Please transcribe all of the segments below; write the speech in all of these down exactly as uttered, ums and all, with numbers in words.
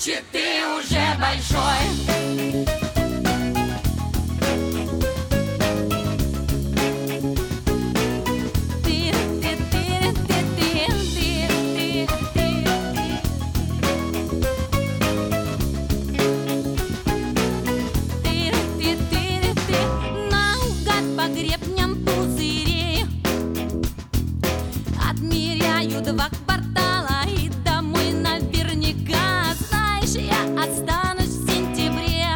значит ты уже большой. Два квартала и домой наверняка. Знаешь, я останусь в сентябре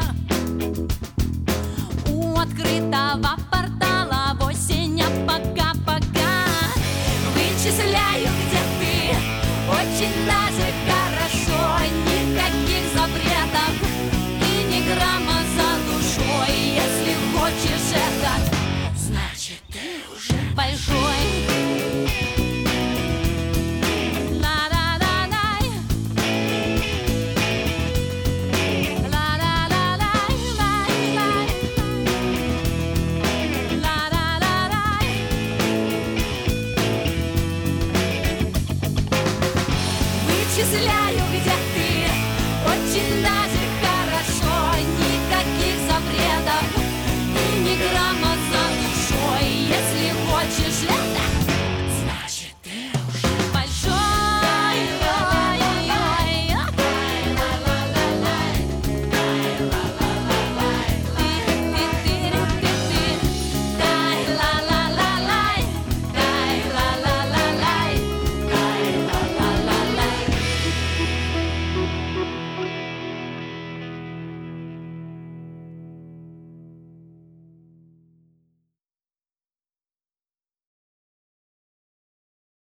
у открытого портала в осень, а пока-пока вычисляю, где ты, очень даже хорошо. Никаких запретов и ни грамма за душой. Если хочешь это, значит ты уже большой. Вычисляю, где ты, очень даже